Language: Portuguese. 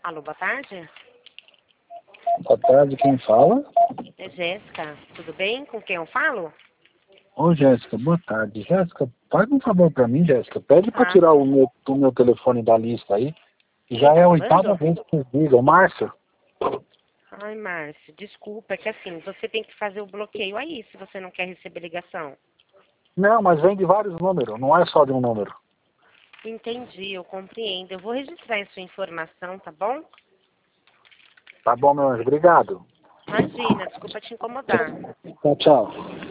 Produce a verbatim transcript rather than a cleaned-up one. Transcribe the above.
Alô, boa tarde. Boa tarde, quem fala? É Jéssica, tudo bem? Com quem eu falo? Ô, Jéssica, boa tarde. Jéssica, faz um favor pra mim, Jéssica. Pede pra Ah, tirar o meu, o meu telefone da lista aí. quem Já tá é a oitava falando? vez que eu digo. Márcio? Ai, Márcio, desculpa, é que assim, você tem que fazer o bloqueio aí, se você não quer receber ligação. Não, mas vem de vários números, não é só de um número. Entendi, eu compreendo. Eu vou registrar a sua informação, tá bom? Tá bom, meu anjo. Obrigado. Imagina, desculpa te incomodar. Tchau, tchau.